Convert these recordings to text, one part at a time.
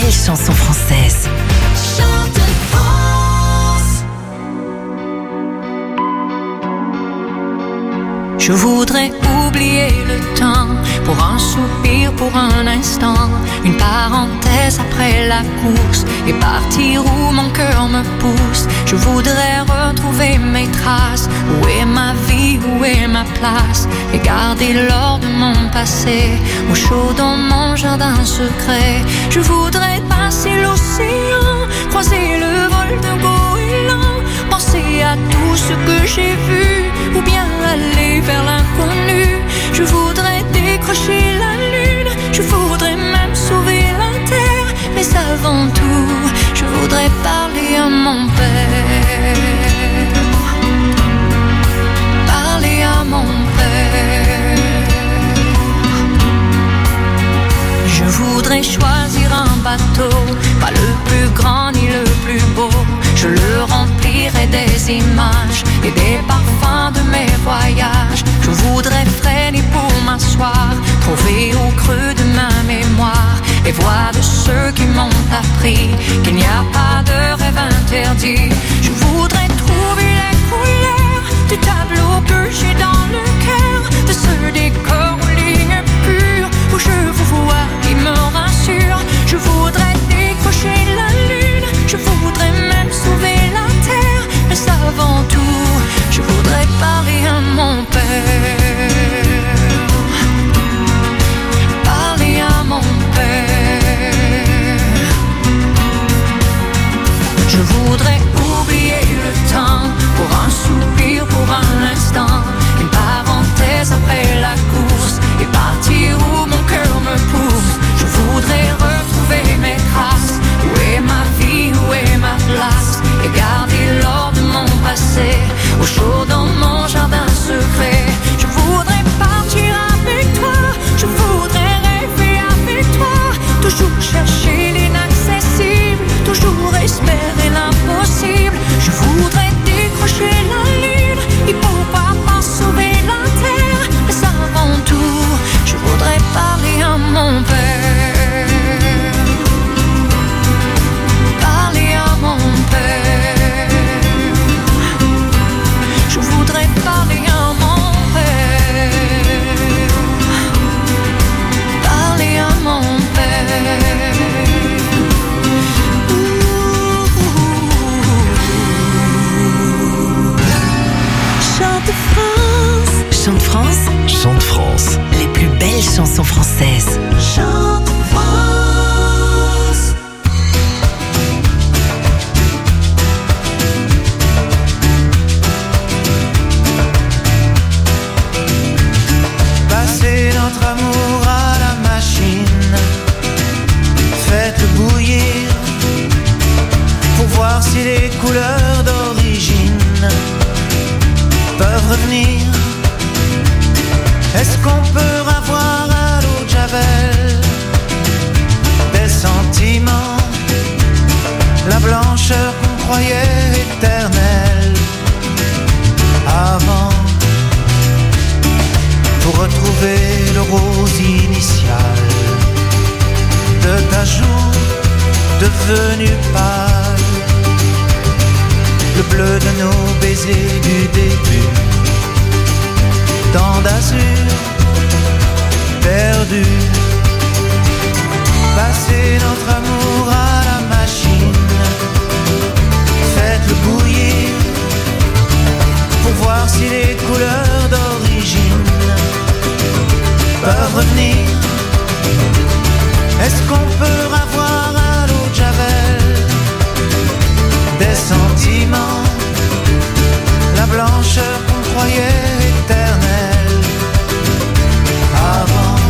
belles chansons françaises. Chante France. Je voudrais oublier le temps, pour un soupir, pour un instant, une parenthèse après la course, et partir où mon cœur me pousse. Je voudrais retrouver mes traces, où est ma vie, où est ma place, et garder l'or de mon passé, au chaud dans mon jardin secret. Je voudrais passer l'océan, croiser le vol de goéland, penser à tout ce que j'ai vu, ou bien aller vers l'inconnu. Je voudrais décrocher la lune, je voudrais même sauver la terre, mais avant tout, je voudrais parler à mon père. Parler à mon père. Je voudrais choisir un bateau, pas le plus grand ni le plus beau. Je le remplirai des images et des parfums de mes voyages. Je voudrais freiner pour m'asseoir, trouver au creux de ma mémoire les voix de ceux qui m'ont appris qu'il n'y a pas de rêve interdit. Je voudrais trouver les couleurs du tableau que j'ai dans le cœur, de ce décor aux lignes pures où je vous vois qui me rassure. Je voudrais décrocher la lune, je voudrais même sauver la terre, mais avant tout, je voudrais parler à mon père. Parler à mon père. Je voudrais oublier le temps, pour un soupir, pour un instant, une parenthèse après la course, et partir où mon cœur me pousse. Je voudrais retrouver mes traces, où est ma vie, où est ma place, et garder l'or de mon passé, au chaud dans mon jardin secret. Je voudrais partir avec toi, je voudrais rêver avec toi, toujours chercher l'inaccessible, toujours espérer l'impossible. Je voudrais décrocher la lune, et pourquoi pas sauver la terre, mais avant tout, je voudrais parler à mon père. Parler à mon père. Je voudrais parler à mon père. Parler à mon père. Chante France. Chante France. Chante France. Les plus belles chansons françaises. Chante France. Passez notre amour à la machine, faites-le bouillir pour voir si les couleurs d'origine peuvent revenir. Est-ce qu'on peut avoir à l'eau de Javel des sentiments, la blancheur qu'on croyait éternelle avant, pour retrouver le rose initial de ta joue devenue pâle, le bleu de nos baisers du début, tant d'azur perdu. Passez notre amour à la machine, faites-le bouillir pour voir si les couleurs d'origine peuvent revenir. Est-ce qu'on peut avoir à l'eau de Javel des sentiments, la blancheur qu'on croyait éternelle avant?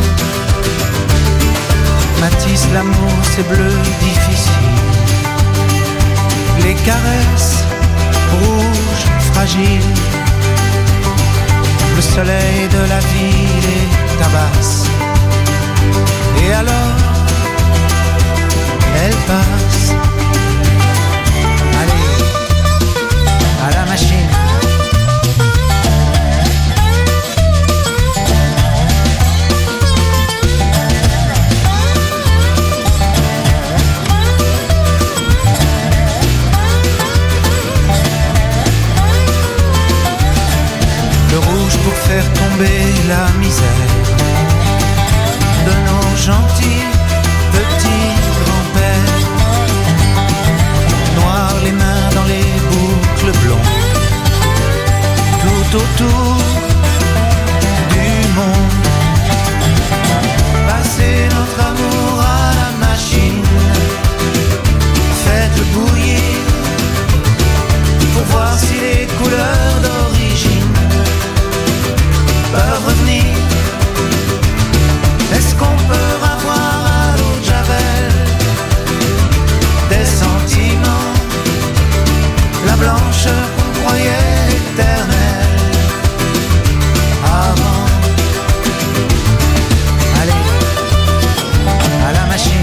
Matisse, l'amour c'est bleu difficile, les caresses rouges fragiles, le soleil de la ville est tabasse. Et alors, elle passe. Allez, à la machine. faire tomber la misère de nos gentils petits grands-pères. Noirs les mains dans les boucles blondes, tout autour du monde. Passer notre amour à la machine, faites-le bouillir pour voir si les couleurs d'origine peuvent revenir. Est-ce qu'on peut avoir à l'eau de Javel des sentiments, la blancheur qu'on croyait éternelle avant? Allez, à la machine.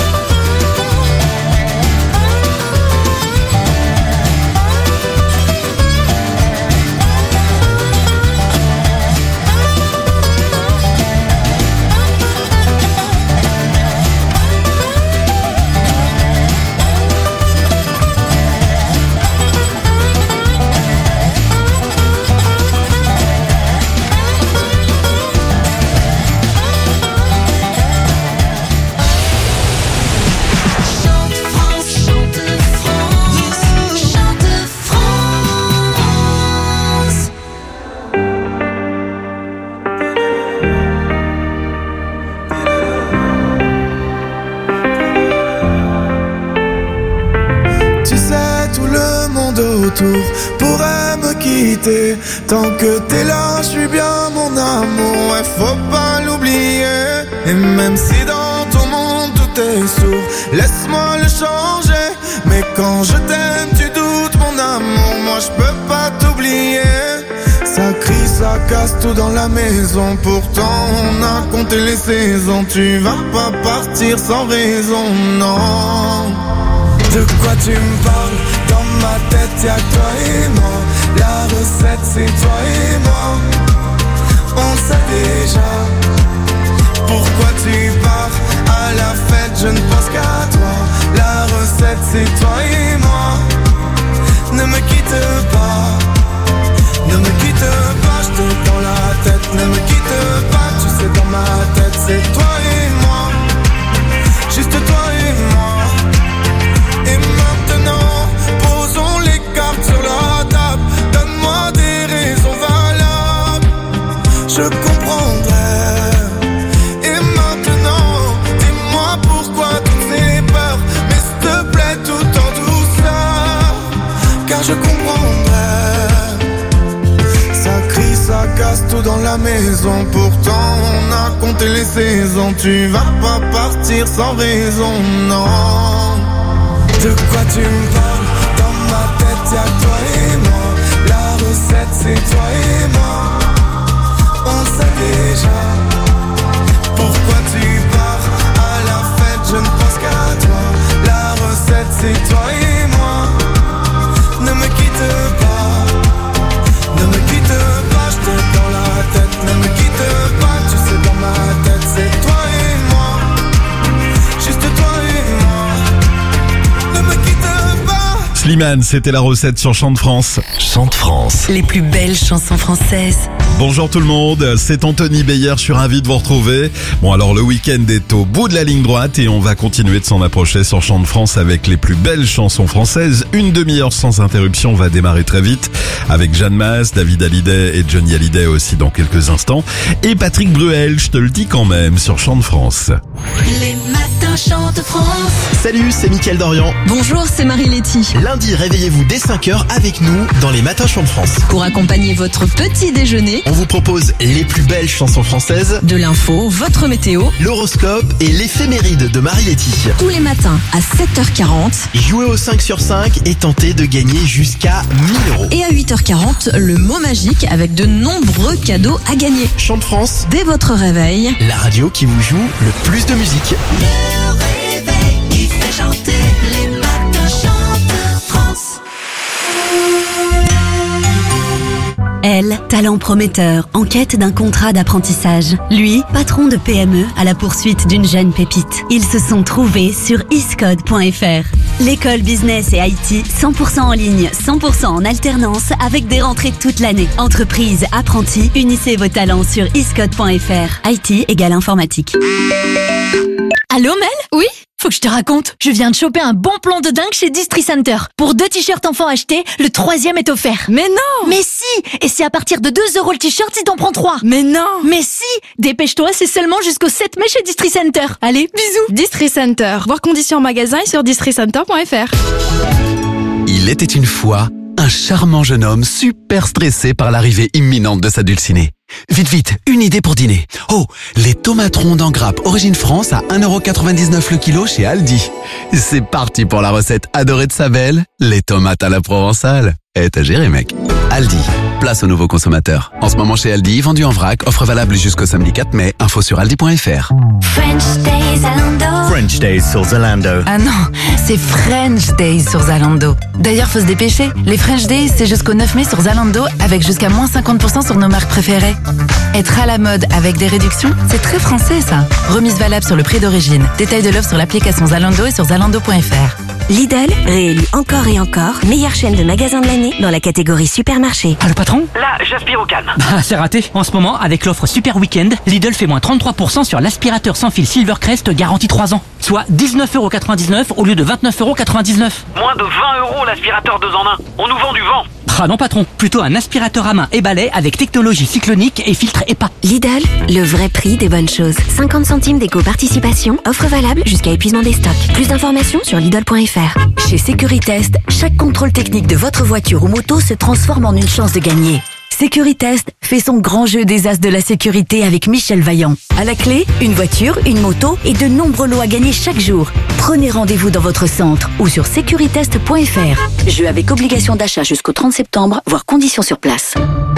Pourrait me quitter. Tant que t'es là, je suis bien mon amour, ouais, faut pas l'oublier. Et même si dans ton monde tout est sourd, laisse-moi le changer. Mais quand je t'aime, tu doutes mon amour, moi je peux pas t'oublier. Ça crie, ça casse tout dans la maison, pourtant on a compté les saisons. Tu vas pas partir sans raison, non. De quoi tu me parles? Dans ma tête y'a que toi et moi. La recette c'est toi et moi. On sait déjà. Pourquoi tu pars à la fête? Je ne pense qu'à toi. La recette c'est toi et moi. Ne me quitte pas. Ne me quitte pas, je te dans la tête. Ne me quitte pas, tu sais dans ma tête c'est toi et moi. Juste toi et moi. Et maintenant, posons les cartes sur la table. Donne-moi des raisons valables, je comprendrai. Et maintenant, dis-moi pourquoi toutes ces peurs, mais s'il te plaît tout en douceur, car je comprendrai. Ça crie, ça casse tout dans la maison, pourtant on a compté les saisons. Tu vas pas partir sans raison, non. De quoi tu me parles? Dans ma tête y'a que toi et moi. La recette c'est toi et moi. On sait déjà. Pourquoi tu pars à la fête? Je ne pense qu'à toi. La recette c'est toi et moi. Ne me quitte pas. Ne me quitte pas, je te dans la tête. Ne me quitte pas, tu sais dans ma tête c'est toi et moi. Juste toi et moi. Slimane, c'était la recette sur Chant de France. Chant de France. Les plus belles chansons françaises. Bonjour tout le monde, c'est Anthony Beyer, je suis ravi de vous retrouver. Bon alors le week-end est au bout de la ligne droite et on va continuer de s'en approcher sur Chant de France avec les plus belles chansons françaises. Une demi-heure sans interruption va démarrer très vite avec Jeanne Masse, David Hallyday et Johnny Hallyday aussi dans quelques instants. Et Patrick Bruel, je te le dis quand même, sur Chant de France. Les matins Chant de France. Salut, c'est Mickaël Dorian. Bonjour, c'est Marie-Letty. Lundi, réveillez-vous dès 5h avec nous dans les matins Chant de France. Pour accompagner votre petit déjeuner, on vous propose les plus belles chansons françaises, de l'info, votre météo, l'horoscope et l'éphéméride de Marie-Letty. Tous les matins à 7h40. Jouez au 5 sur 5 et tentez de gagner jusqu'à 1000 €. Et à 8h40, le mot magique avec de nombreux cadeaux à gagner. Chant de France, dès votre réveil, la radio qui vous joue le plus de musique. Le réveil qui fait chanter les matins Chant de France. Elle, talent prometteur, en quête d'un contrat d'apprentissage. Lui, patron de PME à la poursuite d'une jeune pépite. Ils se sont trouvés sur iscode.fr. L'école business et IT, 100% en ligne, 100% en alternance, avec des rentrées toute l'année. Entreprise, apprentis, unissez vos talents sur iscode.fr. IT égale informatique. Allô Mel ? Oui ? Faut que je te raconte. Je viens de choper un bon plan de dingue chez Distri Center. Pour 2 t-shirts enfants achetés, le 3e est offert. Mais non! Mais si! Et c'est à partir de 2 € le t-shirt si t'en prends 3. Mais non! Mais si! Dépêche-toi, c'est seulement jusqu'au 7 mai chez Distri Center. Allez, bisous! Distri Center. Voir conditions en magasin et sur districenter.fr. Il était une fois un charmant jeune homme super stressé par l'arrivée imminente de sa dulcinée. Vite, vite, une idée pour dîner. Oh, les tomates rondes en grappe Origine France à 1,99 € le kilo chez Aldi. C'est parti pour la recette adorée de sa belle, les tomates à la provençale. T'as géré, mec. Aldi, place aux nouveaux consommateurs. En ce moment chez Aldi, vendu en vrac, offre valable jusqu'au samedi 4 mai, info sur aldi.fr. French Days Zalando. French Days sur Zalando. Ah non, c'est French Days sur Zalando. D'ailleurs, faut se dépêcher. Les French Days, c'est jusqu'au 9 mai sur Zalando, avec jusqu'à moins 50% sur nos marques préférées. Être à la mode avec des réductions, c'est très français ça. Remise valable sur le prix d'origine. Détail de l'offre sur l'application Zalando et sur zalando.fr. Lidl, réélu encore et encore, meilleure chaîne de magasins de l'année dans la catégorie supermarché. Ah, le patron ? Là, j'aspire au calme. Bah, c'est raté. En ce moment, avec l'offre Super Weekend, Lidl fait moins 33% sur l'aspirateur sans fil Silvercrest garantie 3 ans. Soit 19,99 € au lieu de 29,99 €. Moins de 20 € l'aspirateur 2 en 1. On nous vend du vent. Ah non patron, plutôt un aspirateur à main et balai avec technologie cyclonique et filtre EPA. Lidl, le vrai prix des bonnes choses. 50 centimes d'éco-participation, offre valable jusqu'à épuisement des stocks. Plus d'informations sur Lidl.fr. Chez Securitest, chaque contrôle technique de votre voiture ou moto se transforme en une chance de gagner. Securitest fait son grand jeu des as de la sécurité avec Michel Vaillant. À la clé, une voiture, une moto et de nombreux lots à gagner chaque jour. Prenez rendez-vous dans votre centre ou sur securitest.fr. Jeu avec obligation d'achat jusqu'au 30 septembre, voire conditions sur place.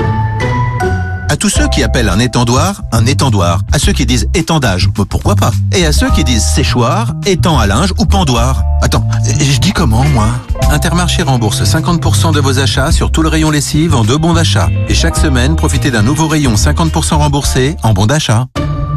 À tous ceux qui appellent un étendoir, à ceux qui disent étendage, pourquoi pas? Et à ceux qui disent séchoir, étang à linge ou pendoir. Attends, je dis comment, moi? Intermarché rembourse 50% de vos achats sur tout le rayon lessive en 2 bons d'achat. Et chaque semaine, profitez d'un nouveau rayon 50% remboursé en bons d'achat.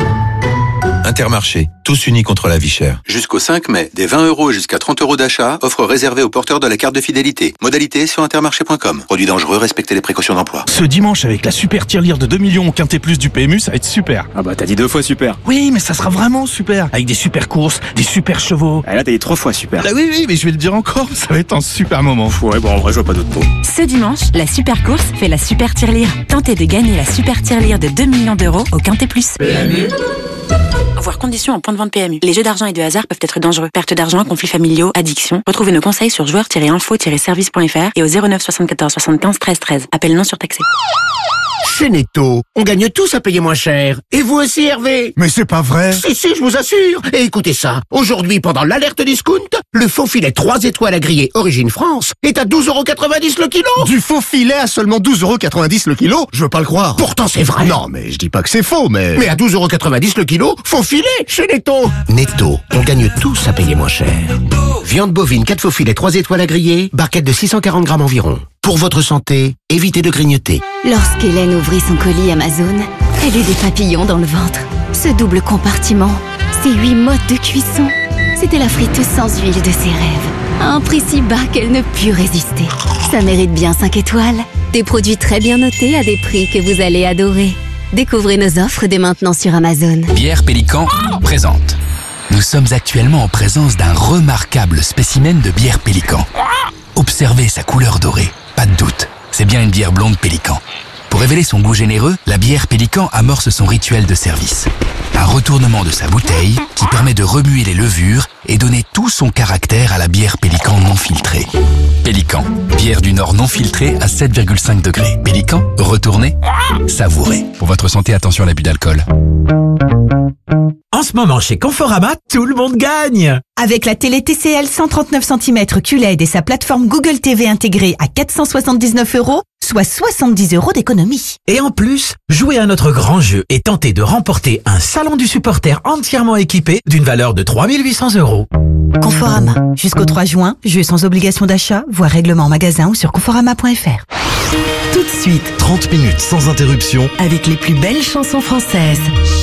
Intermarché, tous unis contre la vie chère. Jusqu'au 5 mai, des 20 € jusqu'à 30 € d'achat, offre réservée aux porteurs de la carte de fidélité. Modalité sur intermarché.com. Produit dangereux, respectez les précautions d'emploi. Ce dimanche, avec la super tirelire de 2 millions au Quintet Plus du PMU, ça va être super. Ah bah t'as dit 2 fois super. Oui, mais ça sera vraiment super. Avec des super courses, des super chevaux. Ah là t'as dit 3 fois super. Ah oui, mais je vais le dire encore, ça va être un super moment. Ouais, bon en vrai je vois pas d'autres mots. Ce dimanche, la super course fait la super tirelire. Tentez de gagner la super tirelire de 2 millions d'euros au Quintet Plus. PMU. Voir conditions en point de vente PMU. Les jeux d'argent et de hasard peuvent être dangereux. Perte d'argent, conflits familiaux, addiction. Retrouvez nos conseils sur joueurs-info-service.fr et au 09 74 75 13 13. Appel non surtaxé. Chez Netto, on gagne tous à payer moins cher. Et vous aussi, Hervé? Mais c'est pas vrai. Si, je vous assure. Et écoutez ça. Aujourd'hui, pendant l'alerte discount, le faux filet 3 étoiles à griller Origine France est à 12,90 € le kilo. Du faux filet à seulement 12,90 € le kilo? Je veux pas le croire. Pourtant, c'est vrai. Non, mais je dis pas que c'est faux, mais... Mais à 12,90 € le kilo, faux filet chez Netto. Netto, on gagne tous à payer moins cher. Viande bovine 4 faux filets 3 étoiles à griller, barquette de 640 grammes environ. Pour votre santé, évitez de grignoter. Lorsqu'Hélène ouvrit son colis Amazon, elle eut des papillons dans le ventre. Ce double compartiment, ces 8 modes de cuisson, c'était la friteuse sans huile de ses rêves. À un prix si bas qu'elle ne put résister. Ça mérite bien 5 étoiles. Des produits très bien notés à des prix que vous allez adorer. Découvrez nos offres dès maintenant sur Amazon. Bière Pélican présente. Nous sommes actuellement en présence d'un remarquable spécimen de bière Pélican. Observez sa couleur dorée. Pas de doute, c'est bien une bière blonde Pélican. Pour révéler son goût généreux, la bière Pélican amorce son rituel de service. Un retournement de sa bouteille qui permet de remuer les levures et donner tout son caractère à la bière Pélican non filtrée. Pélican, bière du Nord non filtrée à 7,5 degrés. Pélican, retournez, savourez. Pour votre santé, attention à l'abus d'alcool. En ce moment, chez Conforama, tout le monde gagne! Avec la télé TCL 139 cm QLED et sa plateforme Google TV intégrée à 479 €, soit 70 € d'économie. Et en plus, jouez à notre grand jeu et tentez de remporter un salon du supporter entièrement équipé d'une valeur de 3 800 €. Conforama. Jusqu'au 3 juin, jeu sans obligation d'achat, voire règlement en magasin ou sur conforama.fr. Tout de suite, 30 minutes sans interruption. avec les plus belles chansons françaises.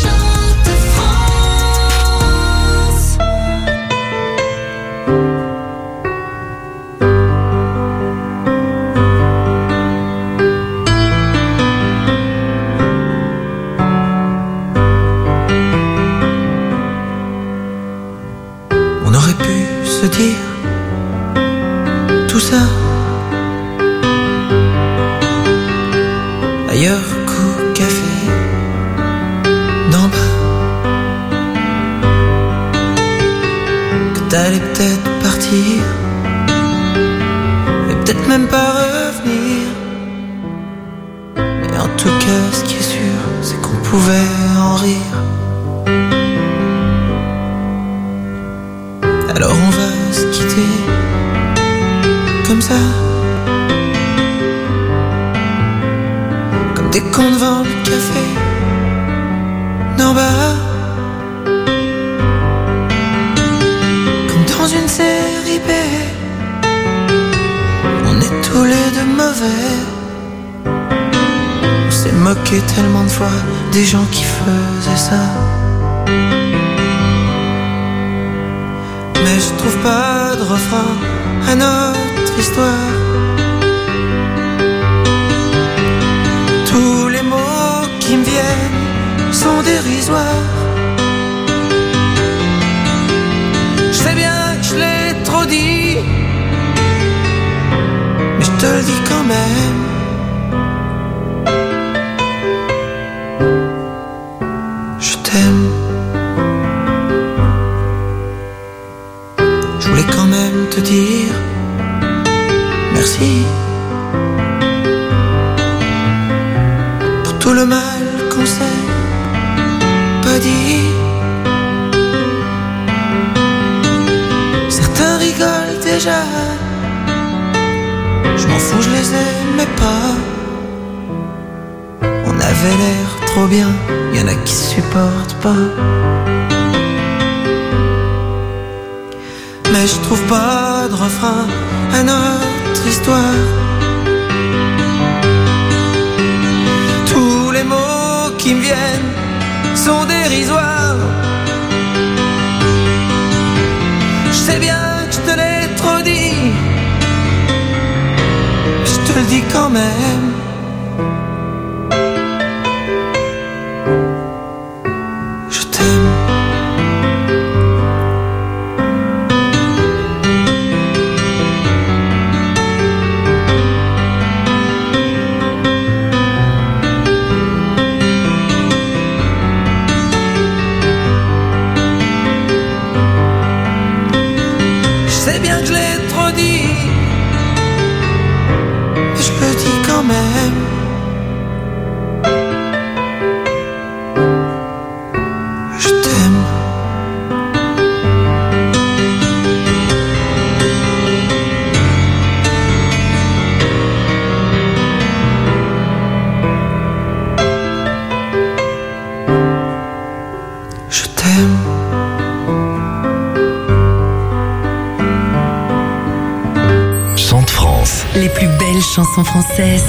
On aurait pu se dire tout ça ailleurs qu'au café d'en bas, que t'allais peut-être partir et peut-être même pas revenir, mais en tout cas ce qui est sûr c'est qu'on pouvait en rire. Alors on va se quitter comme ça, comme des cons devant le café d'en bas, comme dans une série B. On est tous les deux mauvais. On s'est moqué tellement de fois des gens qui faisaient ça. Mais je trouve pas de refrain à notre histoire. Tous les mots qui me viennent sont dérisoires. Je sais bien que je l'ai trop dit, mais je te le dis quand même. Je t'aime. Je voulais quand même te dire merci pour tout le mal qu'on s'est pas dit. Certains rigolent déjà, je m'en fous, je les aimais pas. On avait l'air trop bien, y'en a qui supportent pas. Mais je trouve pas de refrain à notre histoire. Tous les mots qui me viennent sont dérisoires. Je sais bien que je te l'ai trop dit, je te le dis quand même. Je t'aime. C'est bien que je l'ai trop dit, mais je le dis quand même. Je t'aime. Je t'aime. Chante France. Les plus belles chansons françaises.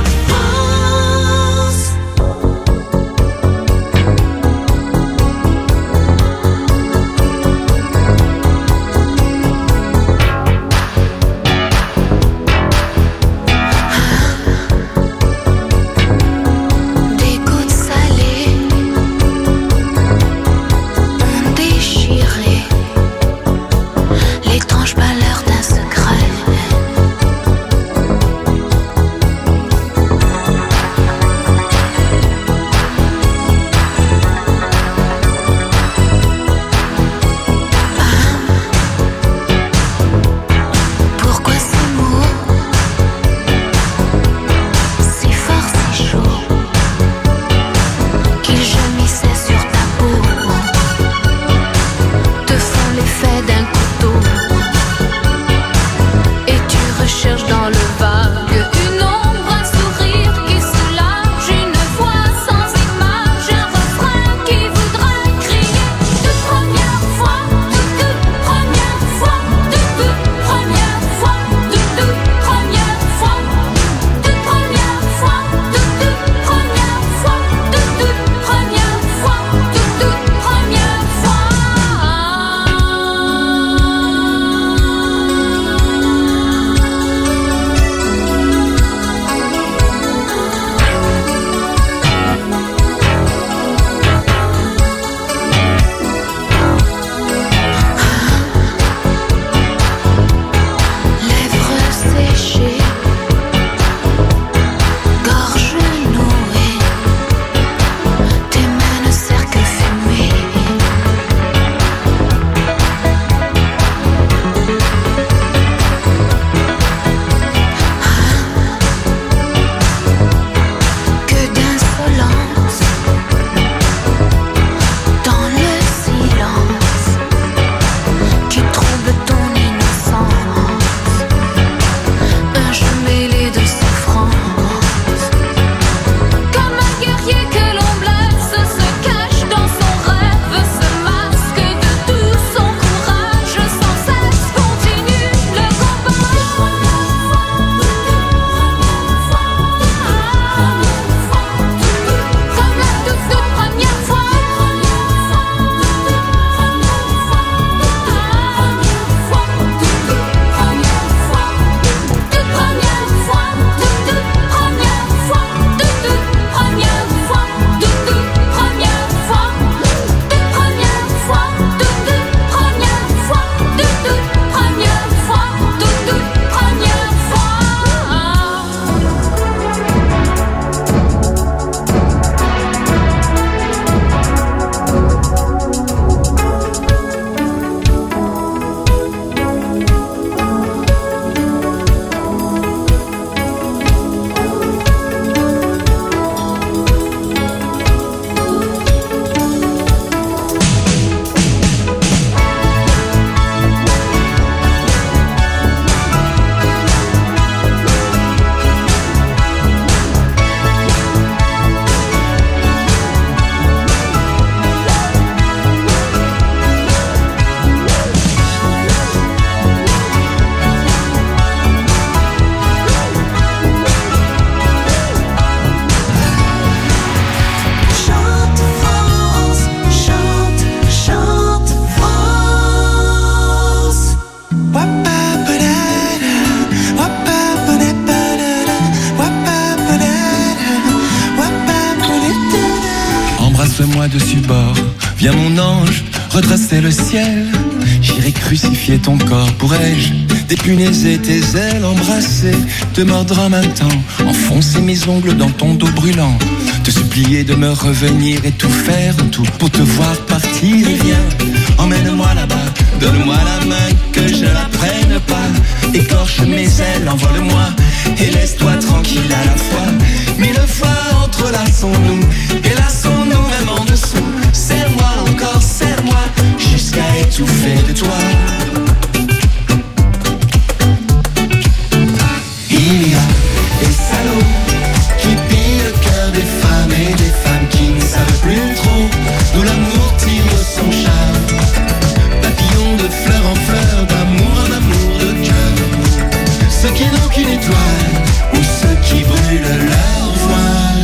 Des gouttes salées ont déchiré l'étrange pâleur d'un secret. dessus bord. Viens mon ange, retracer le ciel. J'irai crucifier ton corps. Pourrais-je dépunaiser tes ailes, embrasser, te mordre en même temps, enfoncer mes ongles dans ton dos brûlant, te supplier de me revenir et tout faire, tout pour te voir partir. Et viens, emmène-moi là-bas, donne-moi la main que je la prenne pas. Écorche mes ailes, envole-moi et laisse-toi tranquille à la fois. Mille fois entrelaçons-nous et laissons-nous même en dessous. Serre-moi encore, serre-moi jusqu'à étouffer de toi. Il y a des salauds qui pillent le cœur des femmes et des femmes qui ne savent plus trop d'où l'amour tire son charme. Papillons de fleur en fleur, d'amour en amour, de cœur en cœur. Ceux qui n'ont qu'une étoile ou ceux qui brûlent leur voile.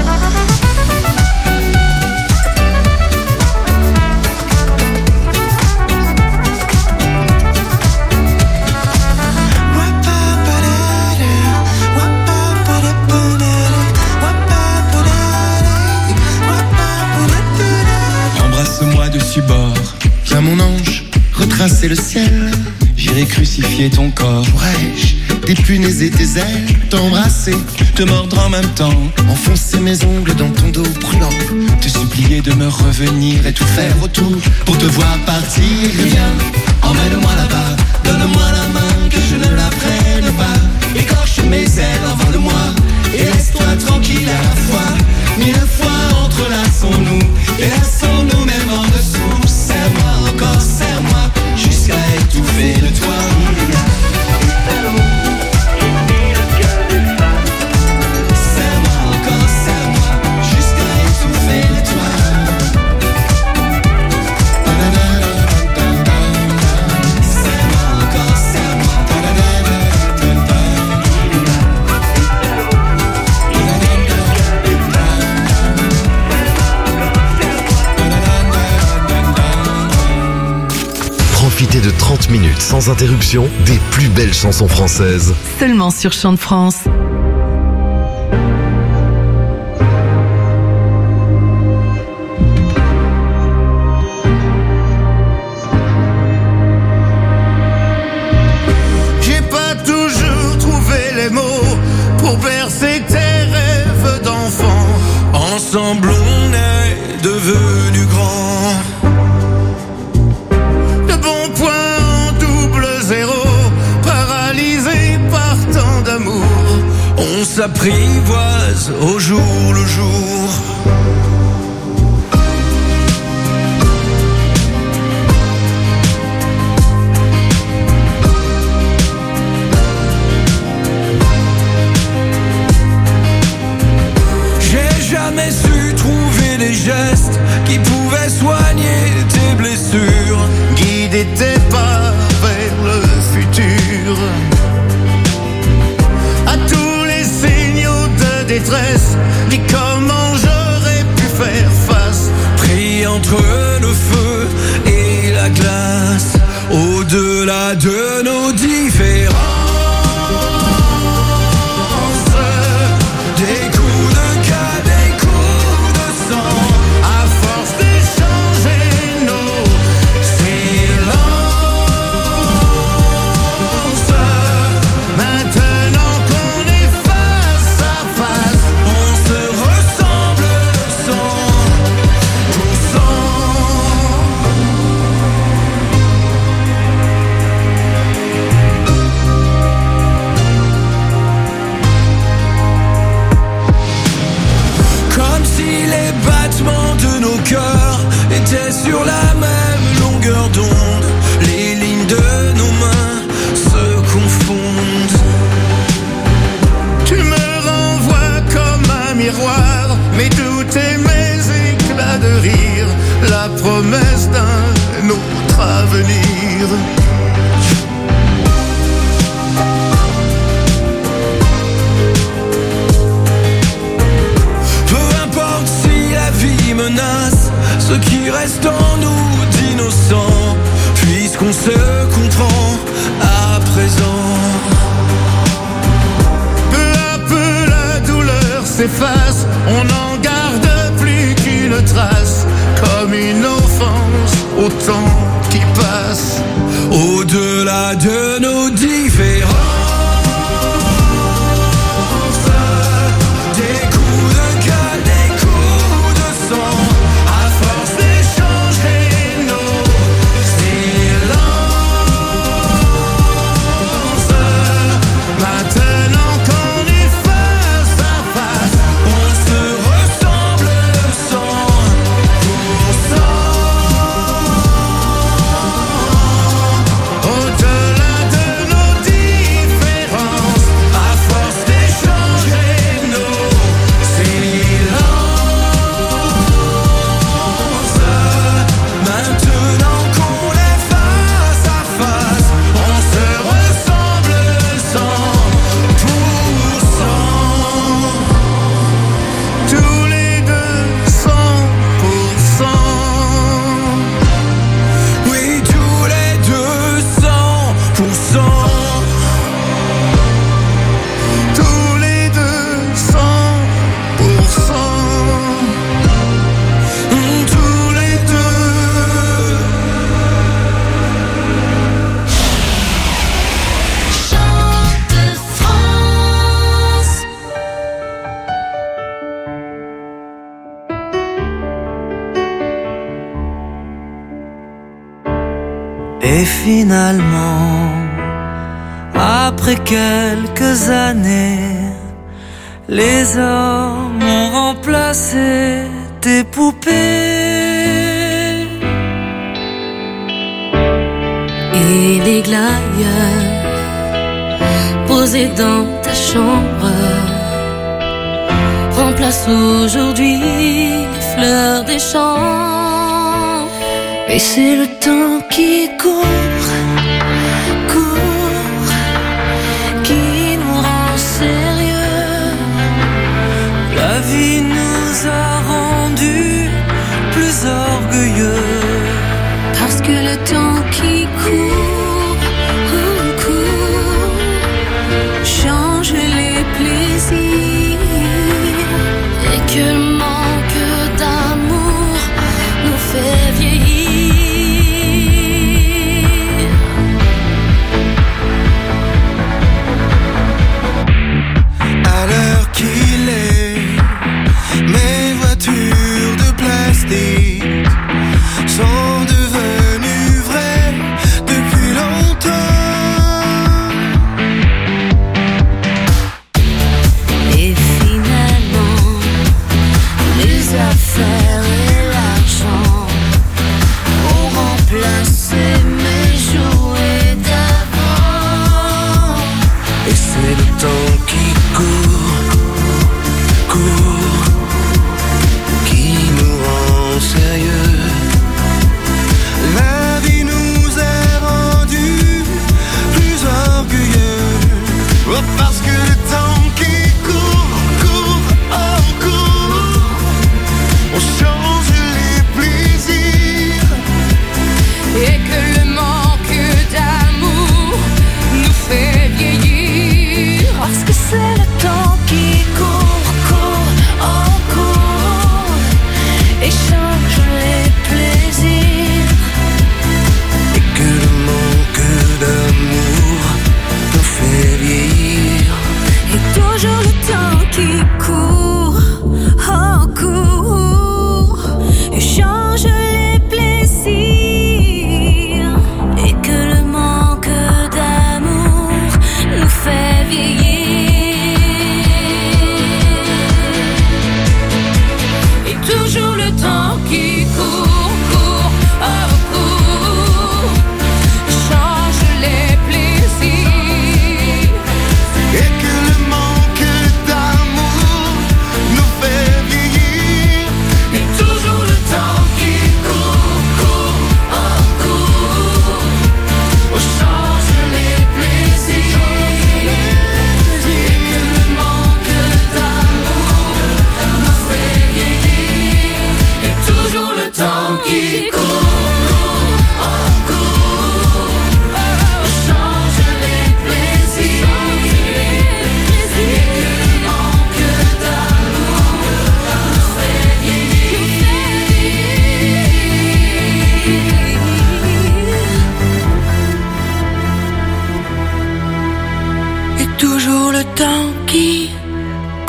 Dessus bord. Viens mon ange, retracer le ciel. J'irai crucifier ton corps. Pourrais-je dépunaiser tes ailes, t'embrasser, te mordre en même temps, enfoncer mes ongles dans ton dos brûlant, te supplier de me revenir et tout faire autour pour te voir partir. Viens, emmène-moi là-bas, donne-moi la main que je ne la prenne pas. Écorche mes ailes, envole-moi et laisse-toi tranquille à la fois. Mille fois entrelaçons-nous et laissons-nous même en dessous. Serre-moi encore, serre-moi jusqu'à étouffer de toi. Serre-moi encore, serre-moi jusqu'à étouffer de toi. Serre-moi encore, serre-moi. Profitez de 30 minutes sans interruption des plus belles chansons françaises. Seulement sur Chant de France. J'ai pas toujours trouvé les mots pour percer tes rêves d'enfant. Ensemble on est devenus grands. De bons points en double zéro, paralysés par tant d'amour. On s'apprivoise au jour le jour. Jamais su trouver les gestes qui pouvaient soigner tes blessures, guider tes pas vers le futur. À tous les signaux de détresse, dis comment j'aurais pu faire face. Pris entre le feu et la glace, au-delà de nos différences. Sur la même longueur d'onde, les lignes de nos mains se confondent. Tu me renvoies comme un miroir, mes doutes et mes éclats de rire, la promesse d'un autre avenir. Peu importe si la vie menace ce qui reste en nous d'innocent, puisqu'on se comprend à présent. Peu à peu la douleur s'efface, on n'en garde plus qu'une trace. comme une offense au temps qui passe, au-delà de nos différences. Des coups de gueule, des coups de sang, à force d'échanger nos silences. Maintenant qu'on est face à face, on se ressemble 100%. Au-delà de nos différences, à force d'échanger nos silences. Maintenant qu'on est face à face, on se ressemble 100%. Tous les deux 100%. Oui, tous les deux 100%. Tous les deux 100%. Tous les deux. Chante France. Et finalement, après quelques années, les hommes ont remplacé tes poupées. Et les glaïeuls posés dans ta chambre remplacent aujourd'hui les fleurs des champs. Et c'est le temps qui court, court, qui nous rend sérieux. La vie nous a rendus plus orgueilleux. Parce que le temps qui court, court, change les plaisirs. Et que le manque d'amour nous fait vieillir.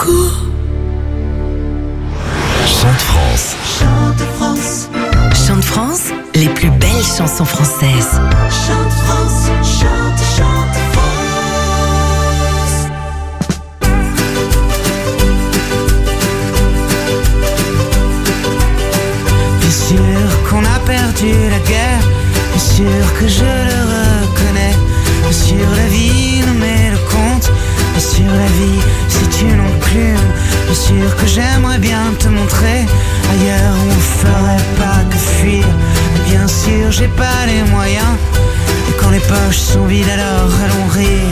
Coco. Chante France. Chante France. Chante France, les plus belles chansons françaises. Chante France, chante, chante France. Bien sûr qu'on a perdu la guerre, bien sûr que je le reconnais. Bien sûr la vie nous met le compte, bien sûr la vie c'est une enclume. Bien sûr que j'aimerais bien te montrer ailleurs où on ferait pas que fuir. Mais bien sûr j'ai pas les moyens, et quand les poches sont vides alors allons rire.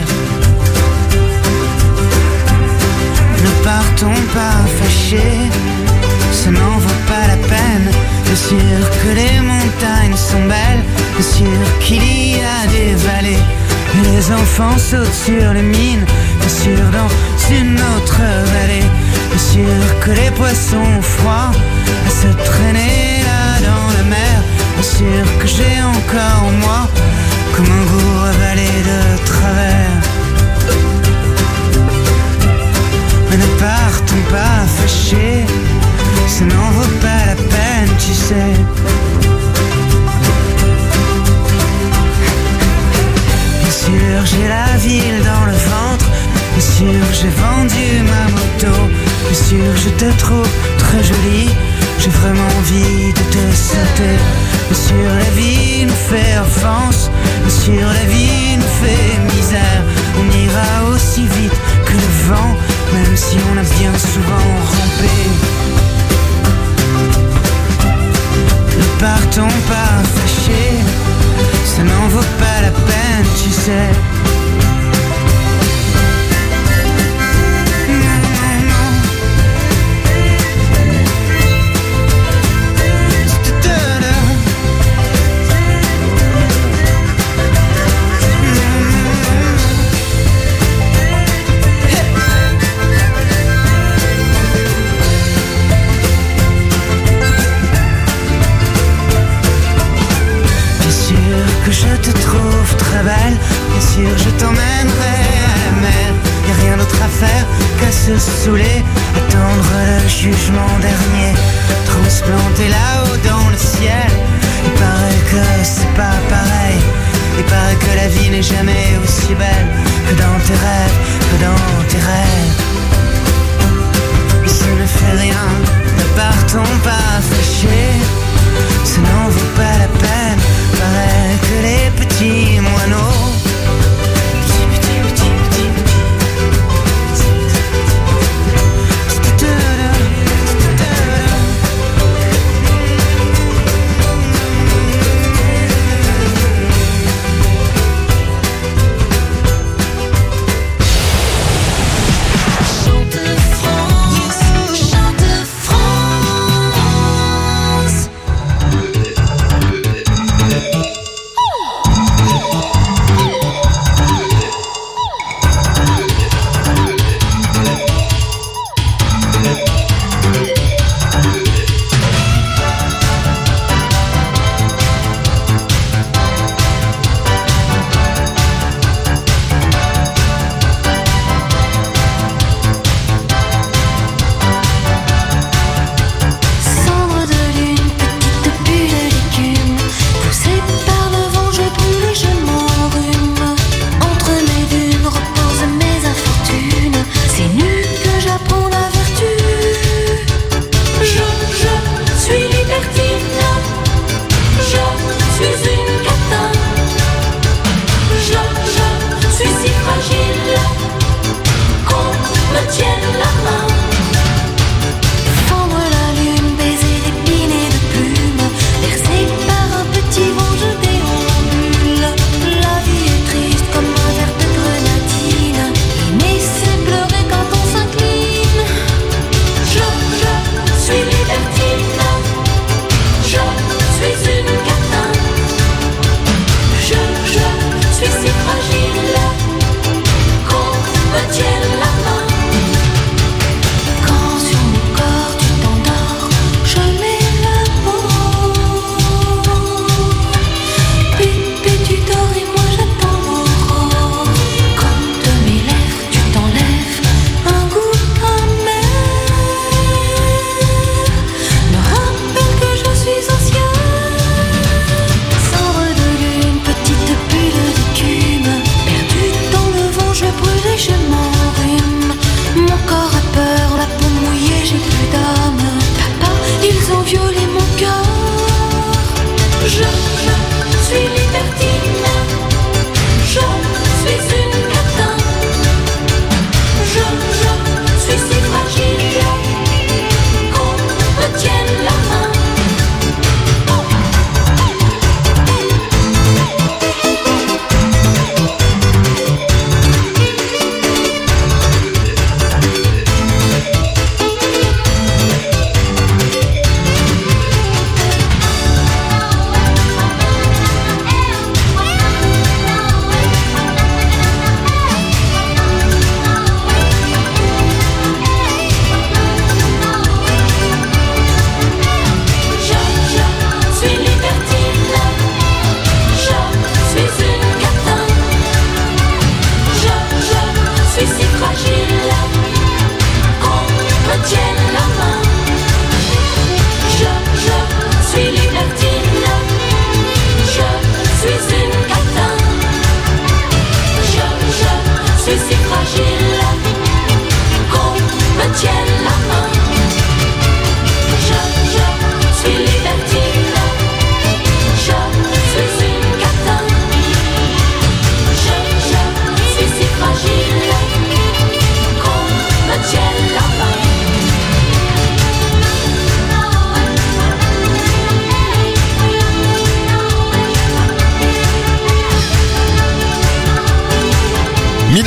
Ne partons pas fâchés, ça n'en vaut pas la peine. Bien sûr que les montagnes sont belles, bien sûr qu'il y a des vallées, et les enfants sautent sur les mines, bien sûr dans une autre vallée. Bien sûr que les poissons froids à se traîner là dans la mer. Bien sûr que j'ai encore en moi comme un goût avalé de travers. Mais ne partons pas fâchés, ça n'en vaut pas la peine, tu sais. Bien sûr j'ai la ville dans le ventre, bien sûr j'ai vendu ma moto, bien sûr je te trouve très jolie, j'ai vraiment envie de te sauter. Bien sûr la vie nous fait offense, bien sûr la vie nous fait misère. On ira aussi vite que le vent, même si on a bien souvent rampé. Ne partons pas fâchés, ça n'en vaut pas la peine, tu sais. Que je te trouve très belle, bien sûr je t'emmènerai à la mer. Y'a rien d'autre à faire qu'à se saouler, attendre le jugement dernier, transplanté là-haut dans le ciel. Il paraît que c'est pas pareil, il paraît que la vie n'est jamais aussi belle que dans tes rêves, que dans tes rêves. Mais ça ne fait rien, ne partons pas fâchés, ça n'en vaut pas la peine. Paraît que les petits moineaux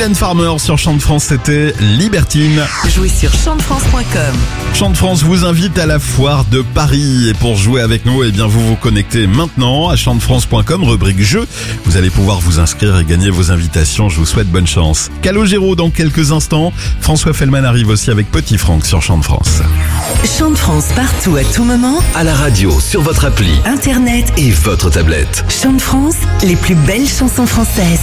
Mylène Farmer sur Chant de France, c'était Libertine. Jouez sur chantefrance.com. Chant de France vous invite à la foire de Paris. Et pour jouer avec nous, eh bien, vous vous connectez maintenant à chantefrance.com, rubrique jeu. Vous allez pouvoir vous inscrire et gagner vos invitations. Je vous souhaite bonne chance. Calogero dans quelques instants. François Fellman arrive aussi avec Petit Franck sur Chant de France. Chant de France partout à tout moment. À la radio, sur votre appli, Internet et votre tablette. Chant de France, les plus belles chansons françaises.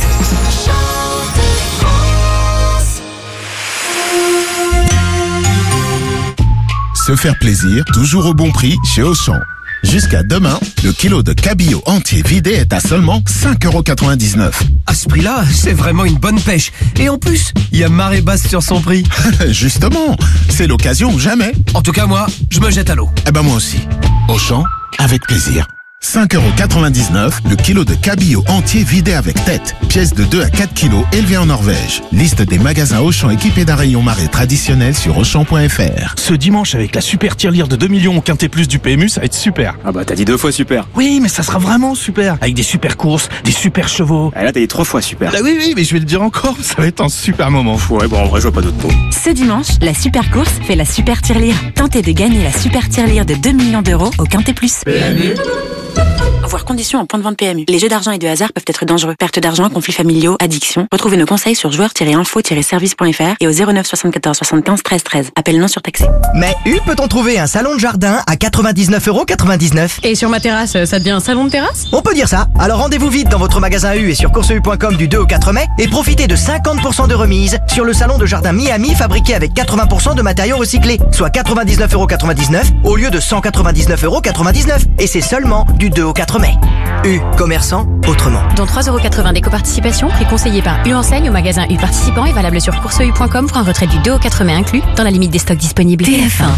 Se faire plaisir, toujours au bon prix chez Auchan. Jusqu'à demain, le kilo de cabillaud entier vidé est à seulement 5,99 €. À ce prix-là, c'est vraiment une bonne pêche. Et en plus, il y a marée basse sur son prix. Justement, c'est l'occasion ou jamais. En tout cas, moi, je me jette à l'eau. Eh ben moi aussi. Auchan, avec plaisir. 5,99 € le kilo de cabillaud entier vidé avec tête. Pièce de 2 à 4 kilos élevée en Norvège. Liste des magasins Auchan équipés d'un rayon marée traditionnel sur Auchan.fr. Ce dimanche, avec la super tirelire de 2 millions au quintet plus du PMU, ça va être super. Ah bah t'as dit 2 fois super. Oui, mais ça sera vraiment super. Avec des super courses, des super chevaux. Ah là t'as dit 3 fois super. Ah oui, mais je vais le dire encore, ça va être un super moment. Ouais, bon en vrai je vois pas d'autres mots. Ce dimanche, la super course fait la super tirelire. Tentez de gagner la super tirelire de 2 millions d'euros au quintet plus. PMU. Voir conditions en point de vente PMU. Les jeux d'argent et de hasard peuvent être dangereux. Perte d'argent, conflits familiaux, addiction. Retrouvez nos conseils sur joueurs-info-service.fr et au 09 74 75 13 13. Appel non surtaxé. Mais peut-on trouver un salon de jardin à 99,99 €? Et sur ma terrasse, ça devient un salon de terrasse? On peut dire ça. Alors rendez-vous vite dans votre magasin U et sur courseu.com du 2 au 4 mai et profitez de 50% de remise sur le salon de jardin Miami fabriqué avec 80% de matériaux recyclés, soit 99,99 € au lieu de 199,99 €. Et c'est seulement du 2 au 4 mai. U, commerçant autrement. Dans 3,80 € d'éco-participation, prix conseillé par U Enseigne au magasin U participant et valable sur courseu.com pour un retrait du 2 au 4 mai inclus dans la limite des stocks disponibles. TF1.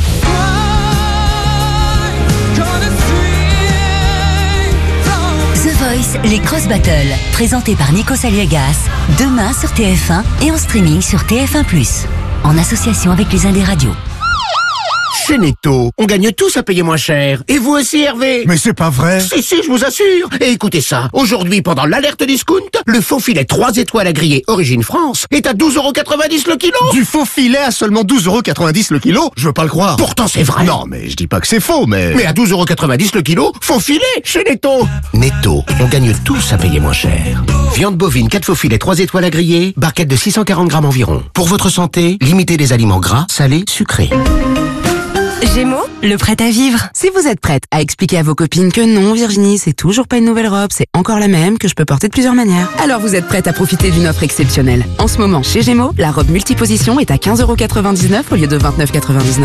The Voice, les Cross Battles, présentés par Nico Saliegas, demain sur TF1 et en streaming sur TF1+, en association avec les Indes Radios. Chez Netto, on gagne tous à payer moins cher. Et vous aussi, Hervé? Mais c'est pas vrai. Si, je vous assure. Et écoutez ça. Aujourd'hui, pendant l'alerte discount, le faux filet 3 étoiles à griller Origine France est à 12,90 € le kilo. Du faux filet à seulement 12,90 € le kilo? Je veux pas le croire. Pourtant, c'est vrai. Non, mais je dis pas que c'est faux, mais... Mais à 12,90 € le kilo, faux filet chez Netto. Netto, on gagne tous à payer moins cher. Viande bovine 4 faux filets 3 étoiles à griller, barquette de 640 grammes environ. Pour votre santé, limitez les aliments gras, salés, sucrés. Gémeaux, le prêt à vivre. Si vous êtes prête à expliquer à vos copines que non, Virginie, c'est toujours pas une nouvelle robe, c'est encore la même, que je peux porter de plusieurs manières, alors vous êtes prête à profiter d'une offre exceptionnelle. En ce moment, chez Gémeaux, la robe multiposition est à 15,99 € au lieu de 29,99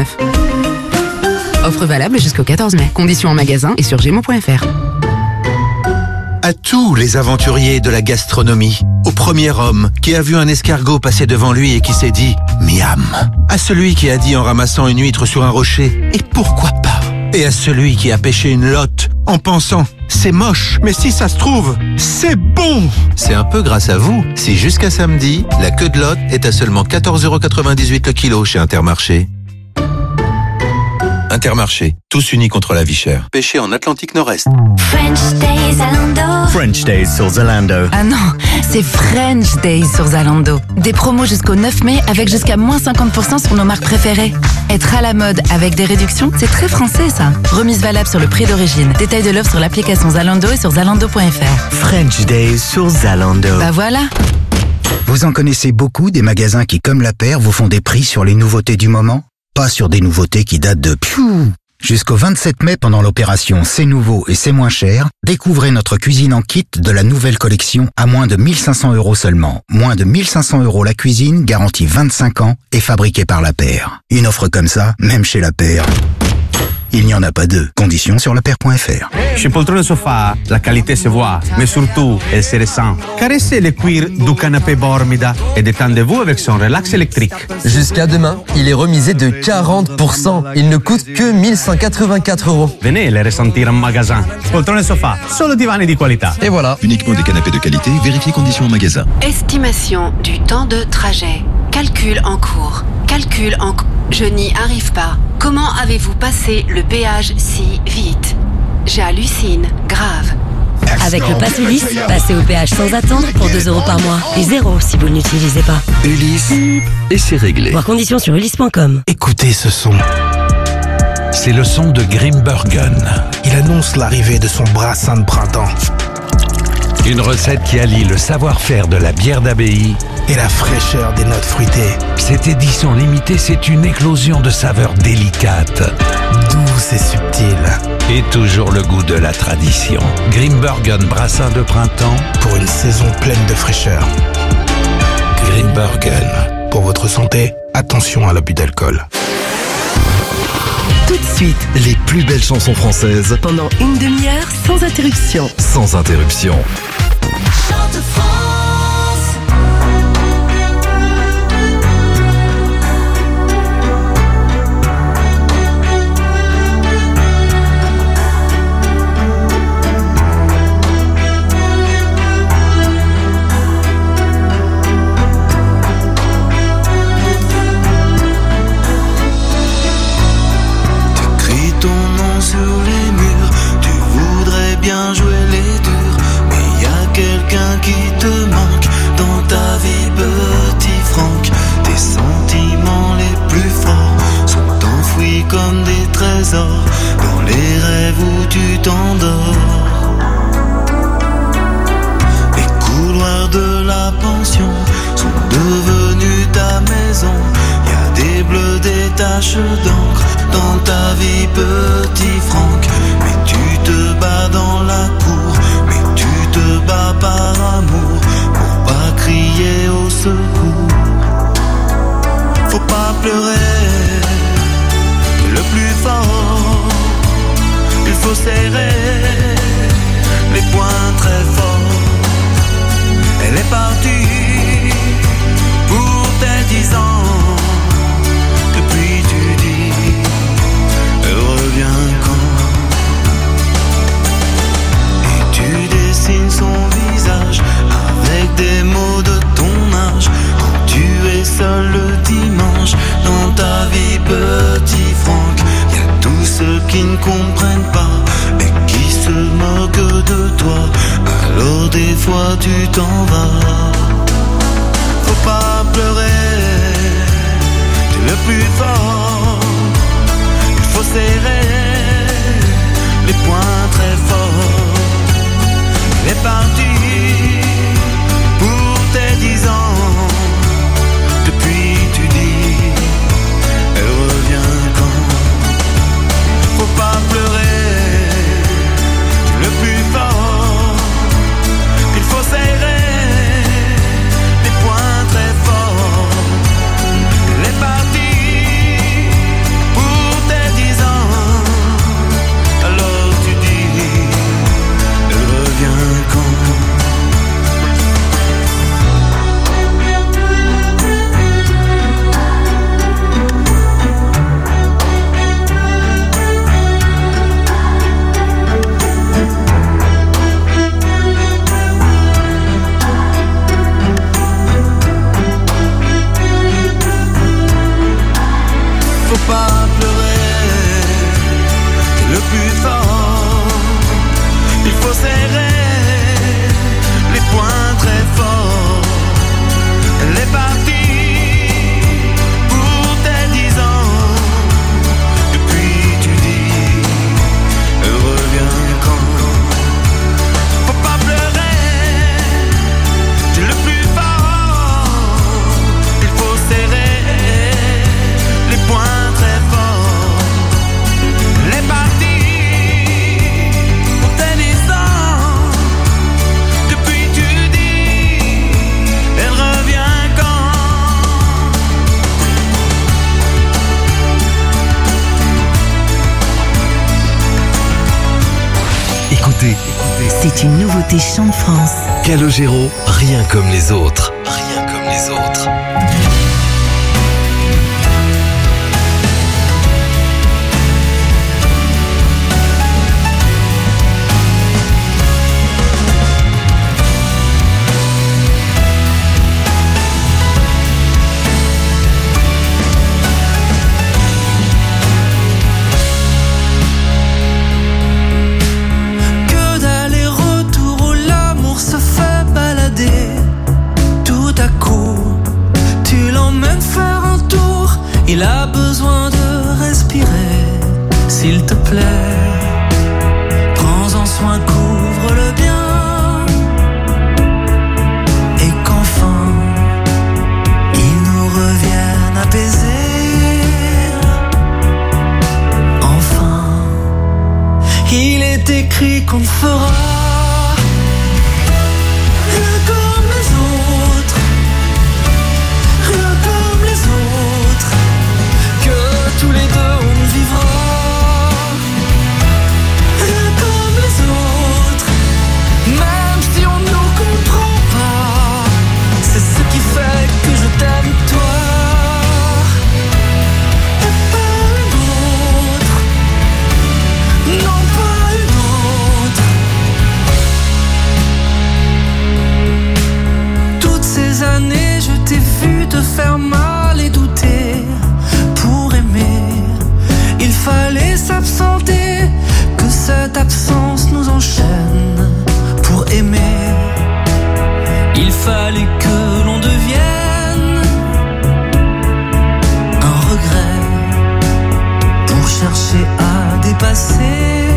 €. Offre valable jusqu'au 14 mai. Conditions en magasin et sur gémeaux.fr. À tous les aventuriers de la gastronomie, au premier homme qui a vu un escargot passer devant lui et qui s'est dit « miam », à celui qui a dit en ramassant une huître sur un rocher « et pourquoi pas », et à celui qui a pêché une lotte en pensant « c'est moche, mais si ça se trouve, c'est bon ». C'est un peu grâce à vous si jusqu'à samedi, la queue de lotte est à seulement 14,98 € le kilo chez Intermarché. Intermarché, tous unis contre la vie chère. Pêché en Atlantique Nord-Est. French Days Zalando. French Days sur Zalando. Ah non, c'est French Days sur Zalando. Des promos jusqu'au 9 mai avec jusqu'à moins 50% sur nos marques préférées. Être à la mode avec des réductions, c'est très français ça. Remise valable sur le prix d'origine. Détail de l'offre sur l'application Zalando et sur zalando.fr. French Days sur Zalando. Bah voilà. Vous en connaissez beaucoup des magasins qui, comme La Paire, vous font des prix sur les nouveautés du moment? Pas sur des nouveautés qui datent de Jusqu'au 27 mai, pendant l'opération C'est nouveau et c'est moins cher, découvrez notre cuisine en kit de la nouvelle collection à moins de 1500 € seulement. Moins de 1500 € la cuisine, garantie 25 ans et fabriquée par La Paire. Une offre comme ça, même chez La Paire, il n'y en a pas deux. Conditions sur lapaire.fr. Chez Poltrone Sofa, la qualité se voit, mais surtout, elle se ressent. Caressez le cuir du canapé Bormida et détendez-vous avec son relax électrique. Jusqu'à demain, il est remisé de 40%. Il ne coûte que 1184 €. Venez les ressentir en magasin. Poltrone Sofa, solo divani di qualità. Et voilà. Uniquement des canapés de qualité, vérifiez conditions en magasin. Estimation du temps de trajet. Calcul en cours. Je n'y arrive pas. Comment avez-vous passé le péage si vite? J'hallucine, grave. Avec le Pass Ulysse, passez au péage sans attendre pour 2 € par mois et 0 si vous ne l'utilisez pas. Ulysse, et c'est réglé. Voir conditions sur ulysse.com. Écoutez ce son. C'est le son de Grimbergen. Il annonce l'arrivée de son brassin de printemps. Une recette qui allie le savoir-faire de la bière d'abbaye et la fraîcheur des notes fruitées. Cette édition limitée, c'est une éclosion de saveurs délicates, douces et subtiles. Et toujours le goût de la tradition. Grimbergen brassin de printemps pour une saison pleine de fraîcheur. Grimbergen. Pour votre santé, attention à l'abus d'alcool. Tout de suite, Les plus belles chansons françaises, pendant une demi-heure, sans interruption. sans interruption. Chante France. T'écris ton nom sur les murs, tu voudrais bien jouer les durs, mais y a quelqu'un qui te manque dans ta vie, petit Franck. Tes sentiments les plus forts sont enfouis comme des trésors dans les rêves où tu t'endors. Les couloirs de la pension sont devenus ta maison. Y a des bleus, des taches d'encre dans ta vie, petit Franck. Mais tu te bats dans la cour, mais tu te bats par amour, pour pas crier au secours. Faut pas pleurer, t'es le plus fort. Il faut serrer les poings très forts. Elle est partie pour tes 10 ans. Depuis tu dis, elle revient quand? Et tu dessines son visage avec des mots de ton âge. Quand tu es seul le dimanche dans ta vie, petit Franck, y a tous ceux qui ne comprennent pas et qui se moquent de toi. Alors des fois tu t'en vas. Faut pas pleurer, t'es le plus fort. Il faut serrer les poings très forts. Elle est partie pour tes 10 ans. Depuis tu dis, elle revient quand? Faut pas pleurer, t'es le plus fort. Il faut serrer les poings très forts. Elle est partie pour tes 10 ans. Alors tu dis, elle revient quand? Faut pas pleurer, t'es le plus fort. Il faut serrer les poings très forts. Elle est partie pour tes 10 ans. Depuis tu dis, elle revient quand? Faut pas pleurer, t'es le plus fort. Il faut serrer les poings très forts. Elle est partie pour tes 10 ans. Depuis tu dis, elle revient quand? Écoutez, C'est une nouveauté Chant de France. Calogero, rien comme les autres. Rien comme les autres. Que d'aller-retour où l'amour se fait balader tout à coup. est écrit qu'on ne fera rien comme les autres, rien comme les autres, que tous les deux on ne vivra rien comme les autres, même si on ne nous comprend pas. C'est ce qui fait que je t'aime toi. Non, pas une autre. Toutes ces années, je t'ai vu te faire mal et douter. Pour aimer, il fallait s'absenter, que cette absence nous enchaîne. Pour aimer, il fallait que l'on devienne un regret pour chercher à dépasser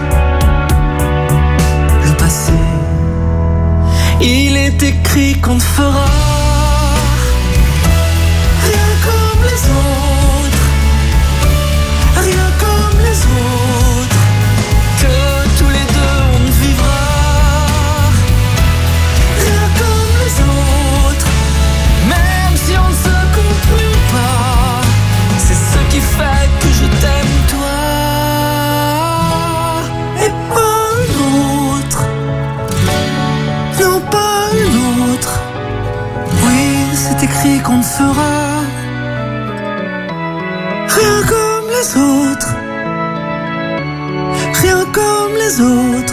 le passé. Il est écrit qu'on ne fera rien comme les autres, rien comme les autres, que tous les deux on ne vivra rien comme les autres, même si on ne se comprend pas. C'est ce qui fait que je t'aime toi et pas une autre. Non, pas une autre. Oui, c'est écrit qu'on ne fera rien comme les autres, rien comme les autres.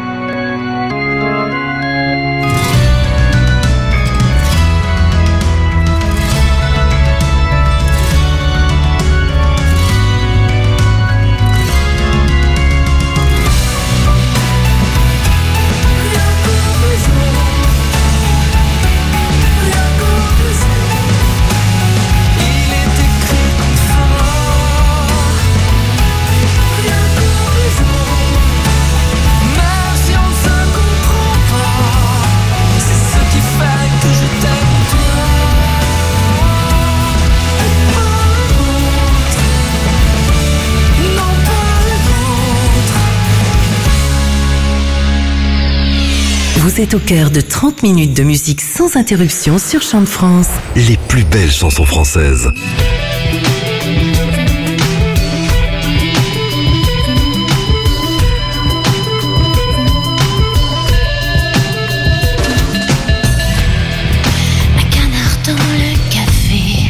Vous êtes au cœur de 30 minutes de musique sans interruption sur Chant de France. Les plus belles chansons françaises. Un canard dans le café.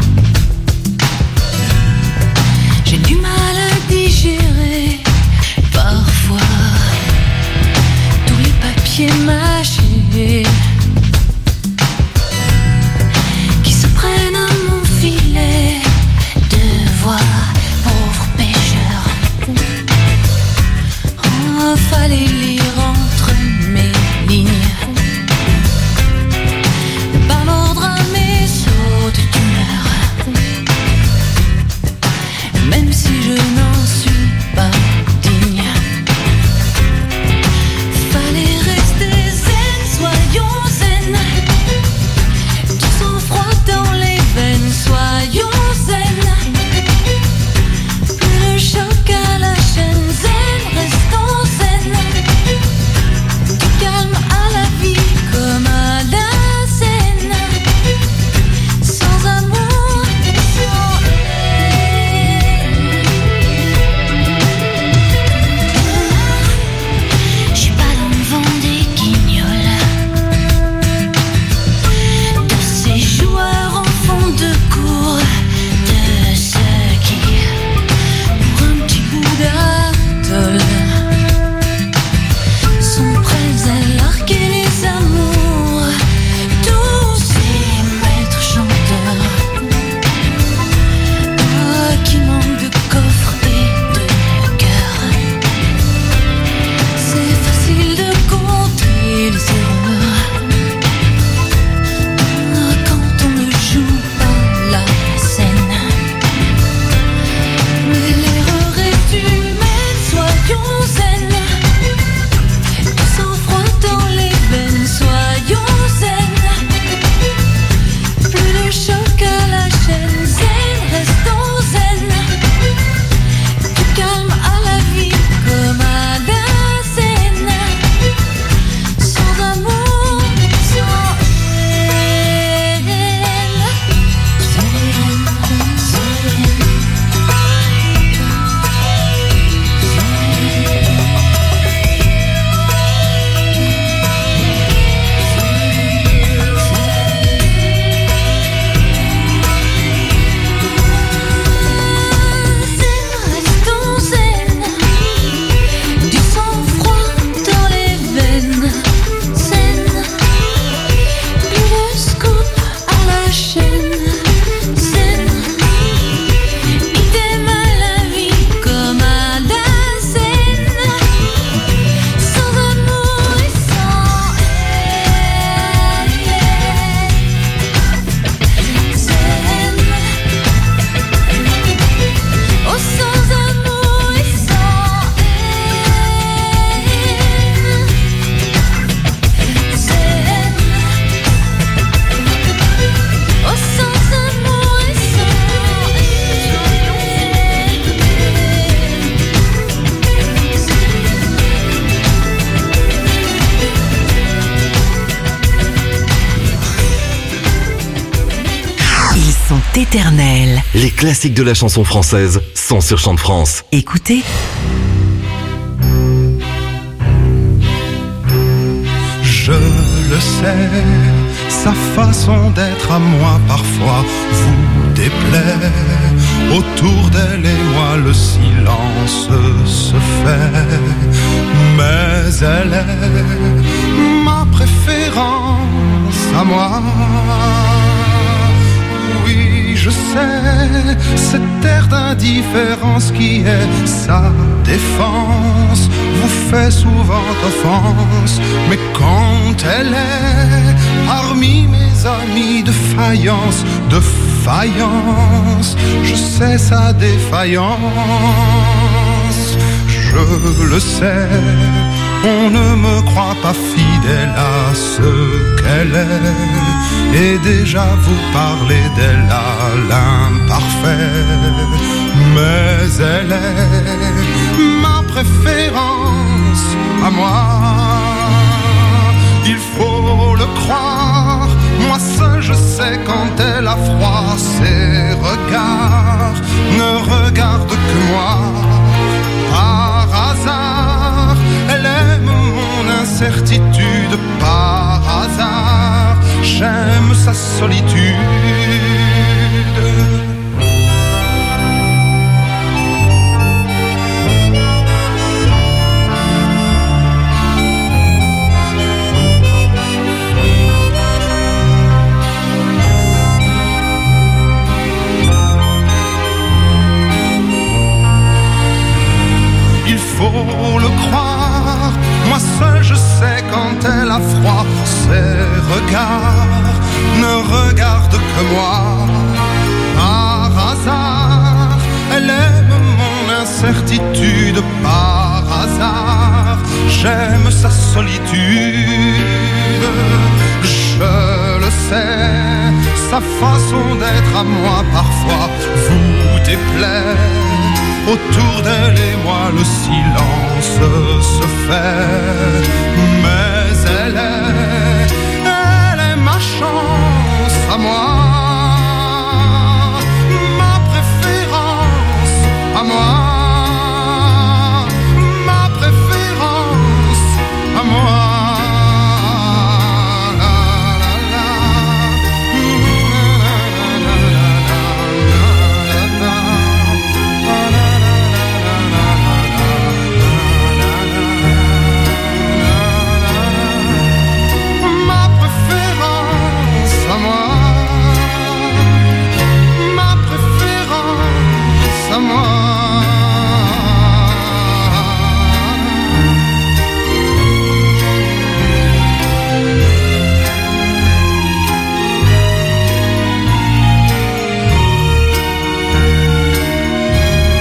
J'ai du mal à digérer parfois tous les papiers mâchés qui se prennent à mon filet. éternel. Les classiques de la chanson française sont sur Chant de France. Écoutez. Je le sais, sa façon d'être à moi parfois vous déplaît. Autour d'elle et moi le silence se fait. Mais elle est ma préférence à moi. Oui, je sais, cette air d'indifférence qui est sa défense vous fait souvent offense. Mais quand elle est parmi mes amis de faïence, je sais sa défaillance. Je le sais, on ne me croit pas fidèle à ce qu'elle est. Et déjà vous parlez d'elle à l'imparfait. Mais elle est ma préférence à moi. Il faut le croire, moi seul je sais quand elle a froid. Ses regards ne regardent que moi. Par hasard, elle aime mon incertitude. Par hasard, j'aime sa solitude. Faut le croire, moi seul je sais quand elle a froid. Ses regards ne regardent que moi. Par hasard, elle aime mon incertitude. Par hasard, j'aime sa solitude. Je le sais, sa façon d'être à moi parfois vous déplaît. Autour d'elle et moi le silence se fait. Mais elle est ma chance à moi.